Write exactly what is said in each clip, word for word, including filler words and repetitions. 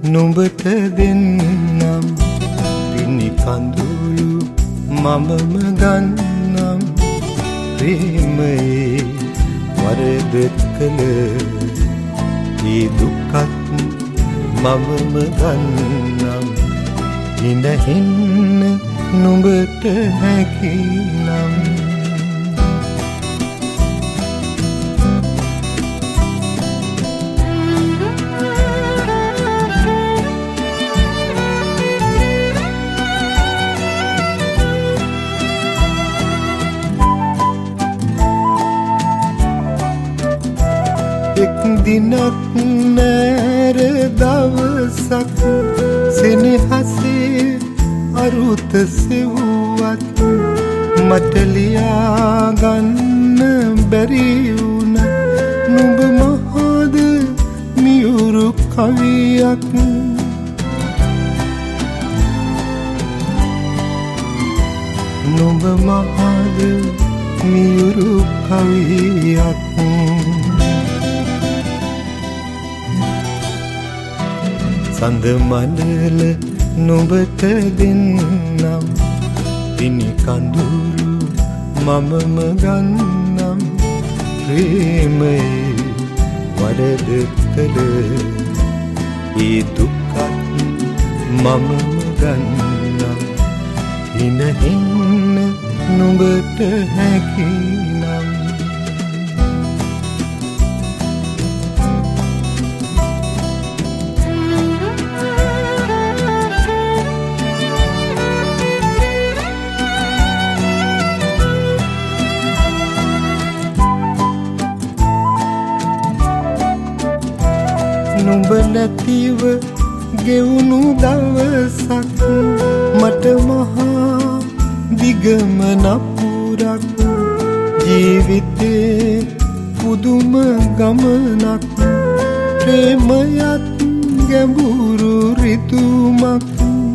නුඹට දෙන්නම් පිණි කඳුළු මමම ගන්නම් ප්‍රේමයේ වරද කළ ඒ දුකත් මමම ගන්නම් ඉඳහින්න නුඹට හැකිනම් එක් දිනක් නෑර දවසක් සෙනෙහසේ අරුත සෙව්වත් මට ලියා ගන්න බැරි වුණ නුඹ මහද මියුරු කවියක් නුඹ මහද මියුරු කවියක් සඳ මඩල නුඹට දෙන්නම් පිණි කඳුළු මමම ගන්නම් ප්‍රේමයේ වරද කළ ඒ දුකත් මමම ගන්නම් ඉඳහින්න නුඹට හැකිනම් නුඹ නැතිව ගෙවුණු දවසක් මට මහා දිගම නපුරක් ජීවිතේ පුදුම ගමනක් ප්‍රේමයත් ගැඹුරු රිතුමක්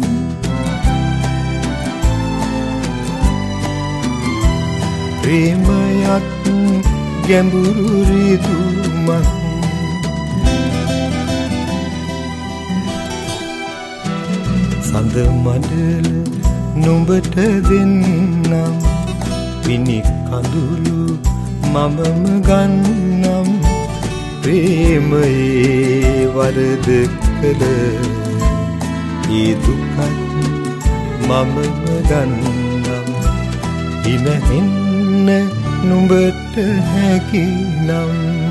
ප්‍රේමයත් ගැඹුරු රිතුමක් සඳ මඩල නුඹට දෙන්නම් පිණි කඳුළු මමම ගන්නම් ප්‍රේමයේ වරද කළ ඒ දුකත් මමම ගන්නම් ඉඳහින්න නුඹට හැකිනම්